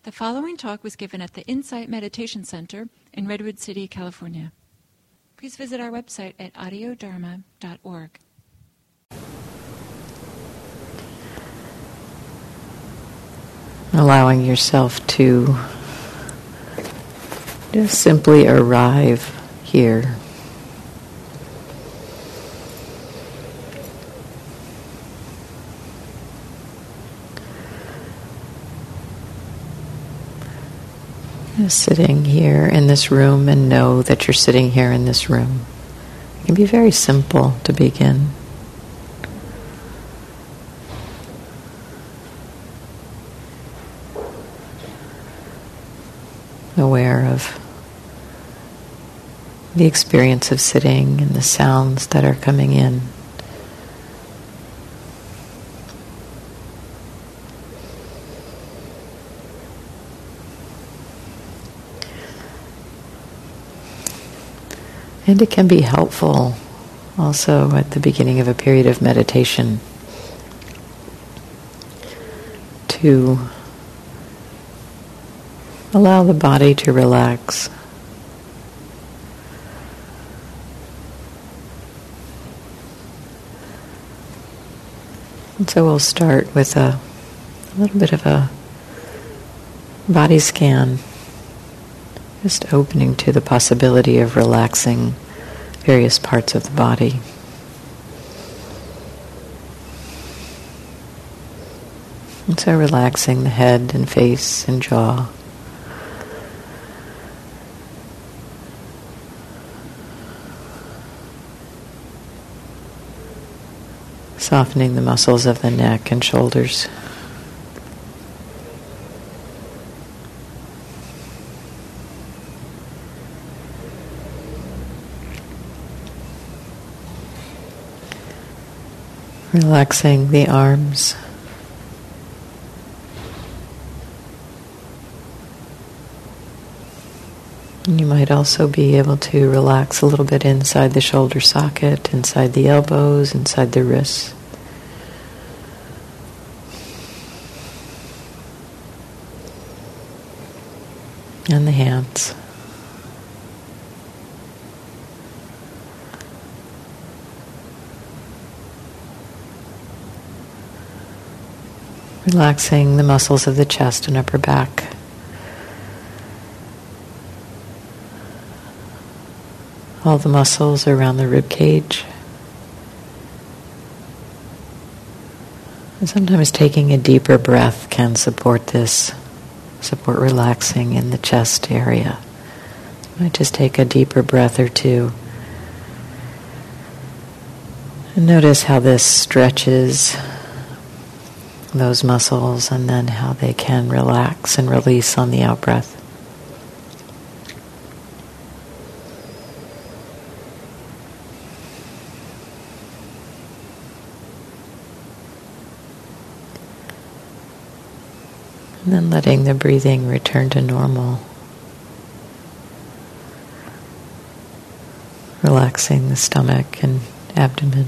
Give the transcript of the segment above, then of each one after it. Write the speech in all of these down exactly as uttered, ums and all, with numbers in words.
The following talk was given at the Insight Meditation Center in Redwood City, California. Please visit our website at audio dharma dot org. Allowing yourself to just simply arrive here. Just sitting here in this room and know that you're sitting here in this room. It can be very simple to begin. Aware of the experience of sitting and the sounds that are coming in. And it can be helpful also at the beginning of a period of meditation to allow the body to relax. And so we'll start with a, a little bit of a body scan, just opening to the possibility of relaxing various parts of the body. And so relaxing the head and face and jaw. Softening the muscles of the neck and shoulders. Relaxing the arms. And you might also be able to relax a little bit inside the shoulder socket, inside the elbows, inside the wrists. And the hands. Relaxing the muscles of the chest and upper back. All the muscles around the rib cage. And sometimes taking a deeper breath can support this, support relaxing in the chest area. You might just take a deeper breath or two. And notice how this stretches those muscles, and then how they can relax and release on the out-breath. And then letting the breathing return to normal. Relaxing the stomach and abdomen.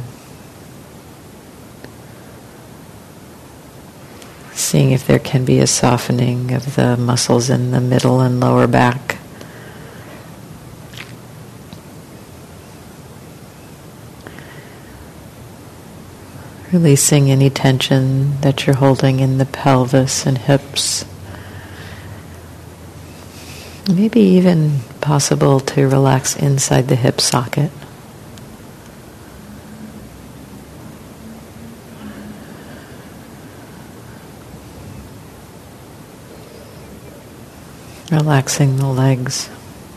Seeing if there can be a softening of the muscles in the middle and lower back. Releasing any tension that you're holding in the pelvis and hips. Maybe even possible to relax inside the hip socket. Relaxing the legs.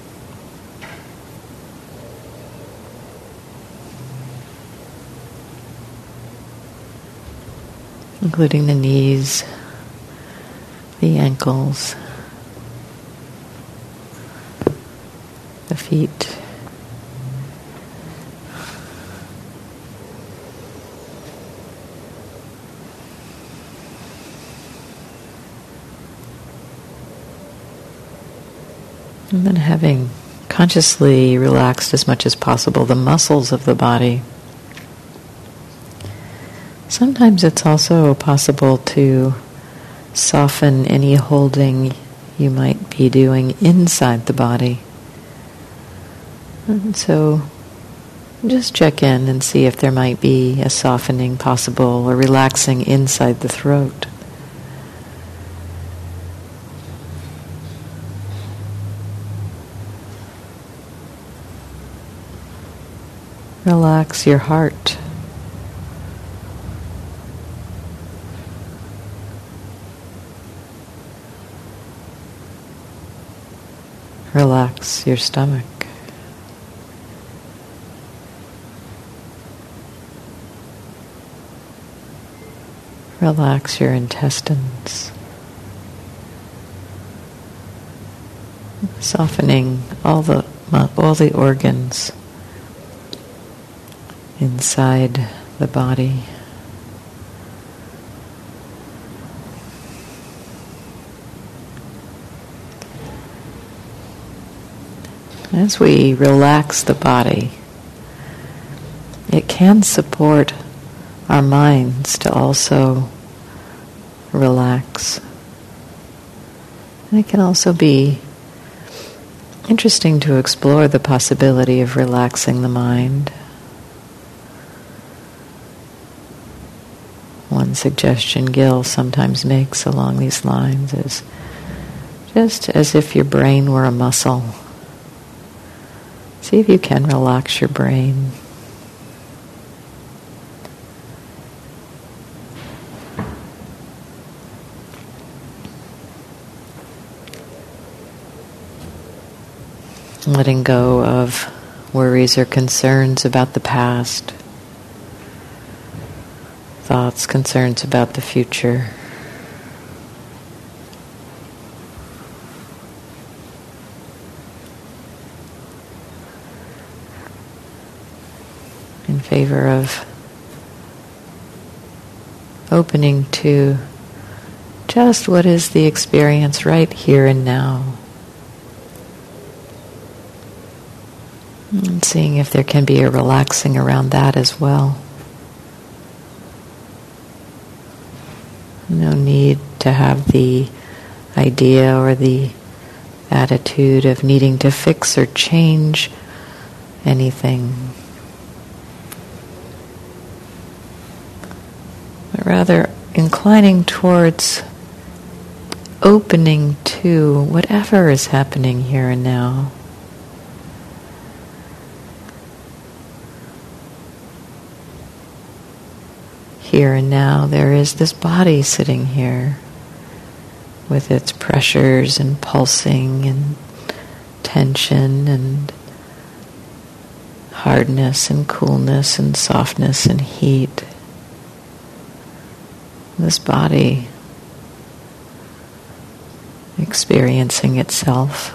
Including the knees, the ankles, the feet. And then having consciously relaxed as much as possible the muscles of the body. Sometimes it's also possible to soften any holding you might be doing inside the body. And so just check in and see if there might be a softening possible or relaxing inside the throat. Relax your heart. Relax your stomach. Relax your intestines. Softening all the all the organs inside the body. As we relax the body, it can support our minds to also relax. And it can also be interesting to explore the possibility of relaxing the mind. One suggestion Gil sometimes makes along these lines is just as if your brain were a muscle. See if you can relax your brain. Letting go of worries or concerns about the past, thoughts, concerns about the future. In favor of opening to just what is the experience right here and now. And seeing if there can be a relaxing around that as well. No need to have the idea or the attitude of needing to fix or change anything. But rather inclining towards opening to whatever is happening here and now. Here and now there is this body sitting here with its pressures and pulsing and tension and hardness and coolness and softness and heat. This body experiencing itself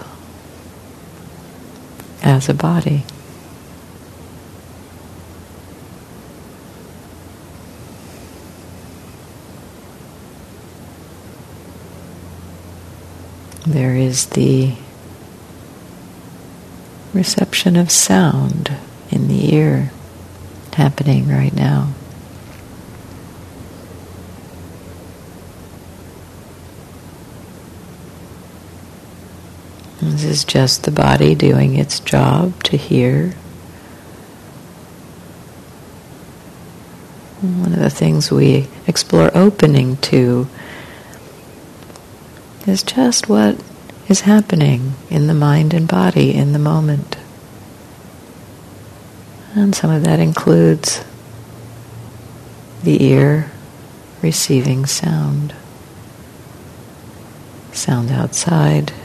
as a body. There is the reception of sound in the ear happening right now. This is just the body doing its job to hear. One of the things we explore opening to is just what is happening in the mind and body in the moment. And some of that includes the ear receiving sound. Sound outside.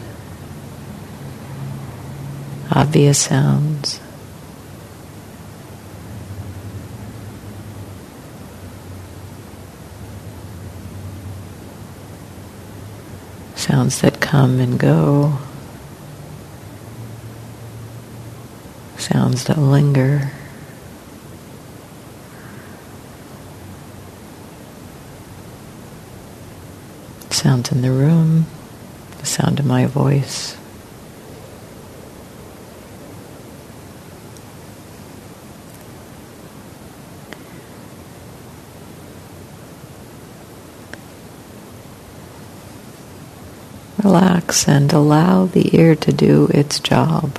Obvious sounds. Sounds that come and go. Sounds that linger. Sounds in the room. The sound of my voice. relax and allow the ear to do its job,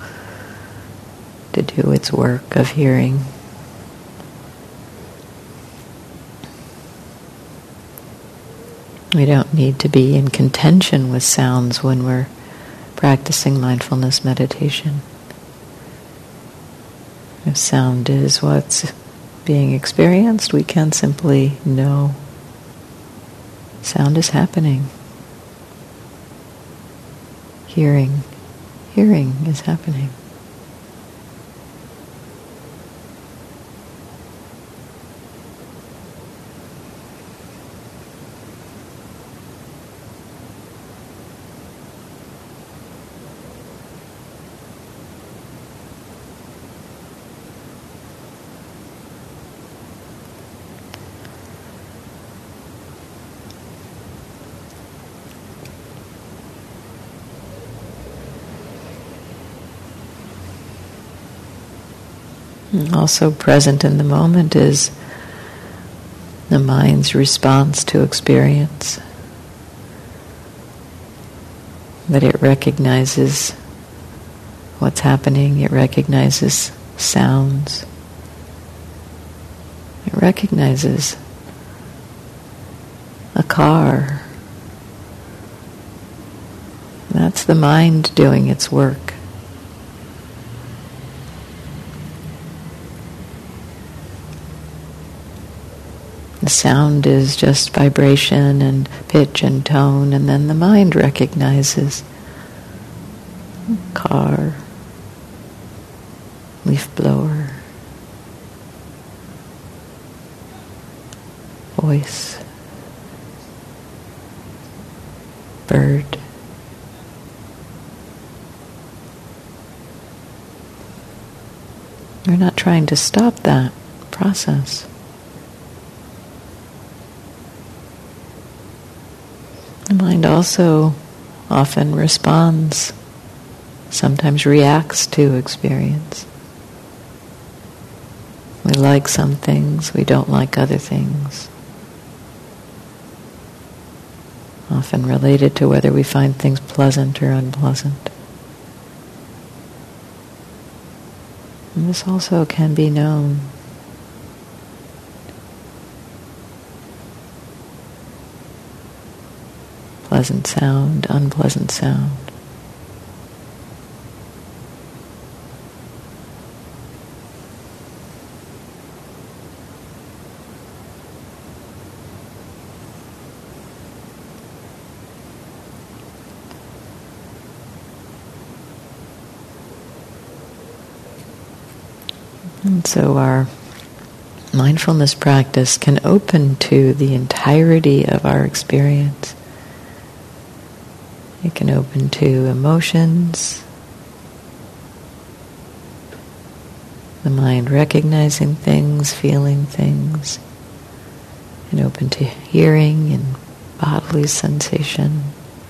to do its work of hearing. We don't need to be in contention with sounds when we're practicing mindfulness meditation. If sound is what's being experienced, we can simply know sound is happening. Hearing, hearing is happening. Also present in the moment is the mind's response to experience. That it recognizes what's happening, it recognizes sounds. It recognizes a car. That's the mind doing its work. The sound is just vibration and pitch and tone, and then the mind recognizes car, leaf blower, voice, bird. We're not trying to stop that process. The mind also often responds, sometimes reacts to experience. We like some things, we don't like other things. Often related to whether we find things pleasant or unpleasant. And this also can be known. Pleasant sound, unpleasant sound. And so our mindfulness practice can open to the entirety of our experience. It can open to emotions, the mind recognizing things, feeling things, and open to hearing and bodily sensation.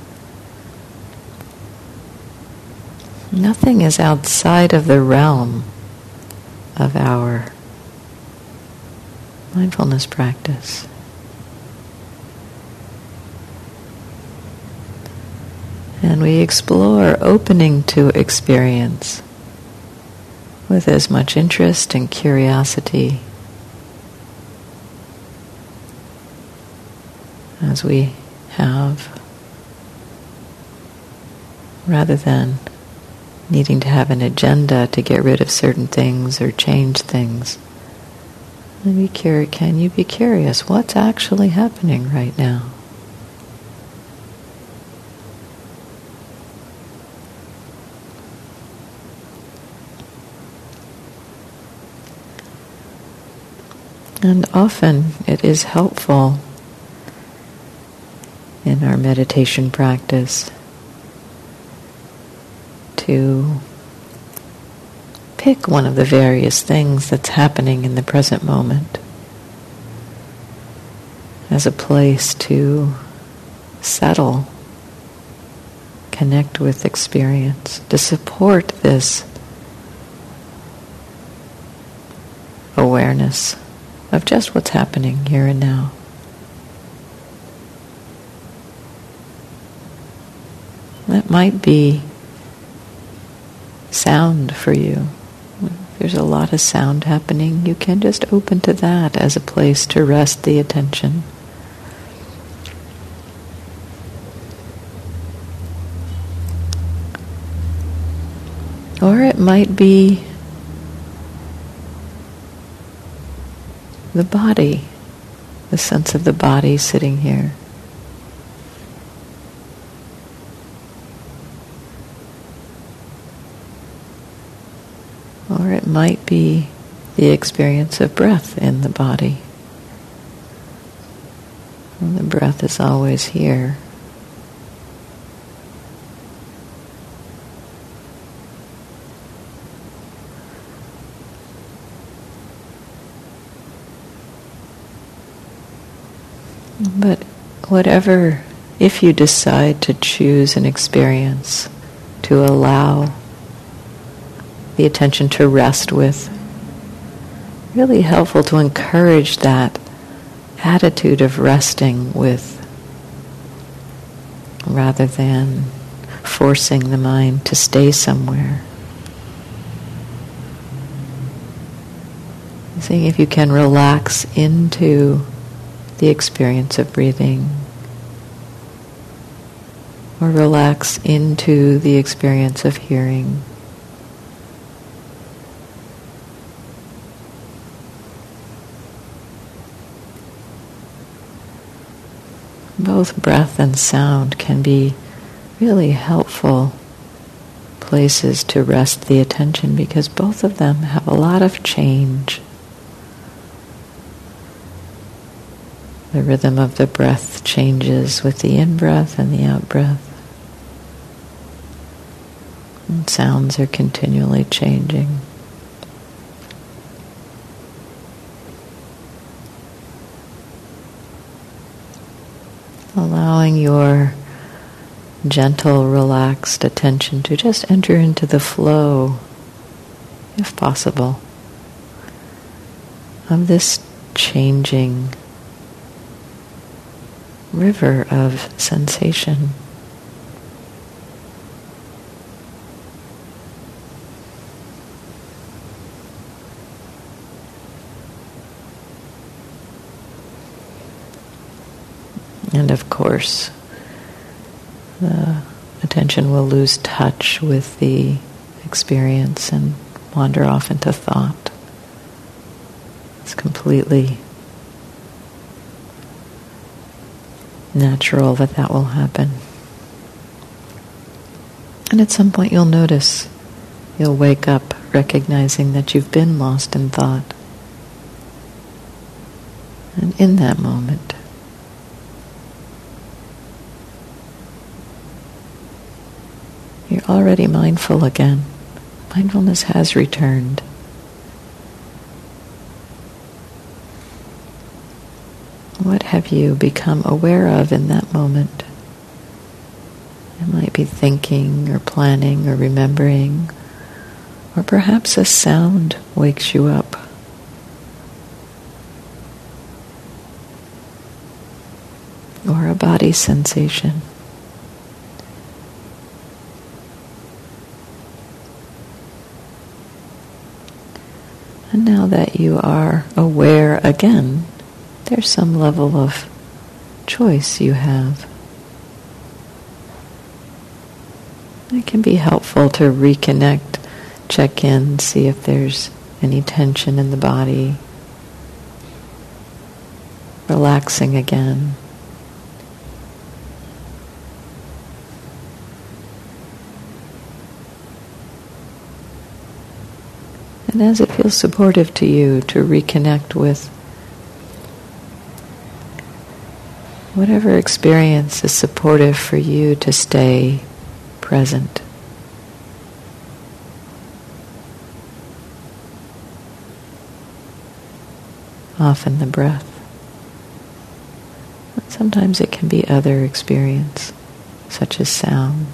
Nothing is outside of the realm of our mindfulness practice. And we explore opening to experience with as much interest and curiosity as we have, rather than needing to have an agenda to get rid of certain things or change things. And be curious, can you be curious? What's actually happening right now? And often it is helpful in our meditation practice to pick one of the various things that's happening in the present moment as a place to settle, connect with experience, to support this awareness of just what's happening here and now. That might be sound for you. If there's a lot of sound happening, you can just open to that as a place to rest the attention. Or it might be the body, the sense of the body sitting here. Or it might be the experience of breath in the body. And the breath is always here. But whatever, if you decide to choose an experience to allow the attention to rest with, really helpful to encourage that attitude of resting with, rather than forcing the mind to stay somewhere. Seeing if you can relax into the experience of breathing, or relax into the experience of hearing. Both breath and sound can be really helpful places to rest the attention, because both of them have a lot of change. The rhythm of the breath changes with the in-breath and the out-breath. And sounds are continually changing. Allowing your gentle, relaxed attention to just enter into the flow, if possible, of this changing river of sensation. And of course, the attention will lose touch with the experience and wander off into thought. It's completely natural that that will happen. And at some point you'll notice, you'll wake up recognizing that you've been lost in thought. And in that moment, you're already mindful again. Mindfulness has returned. What have you become aware of in that moment? It might be thinking or planning or remembering, or perhaps a sound wakes you up. Or a body sensation. And now that you are aware again, there's some level of choice you have. It can be helpful to reconnect, check in, see if there's any tension in the body. Relaxing again. And as it feels supportive to you to reconnect with whatever experience is supportive for you to stay present. Often the breath. But sometimes it can be other experience, such as sound.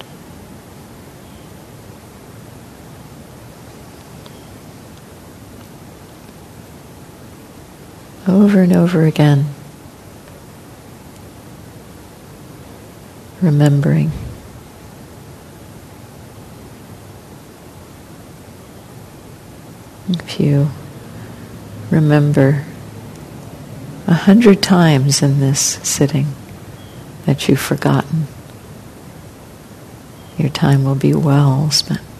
Over and over again, remembering If you remember a hundred times in this sitting that you've forgotten, your time will be well spent.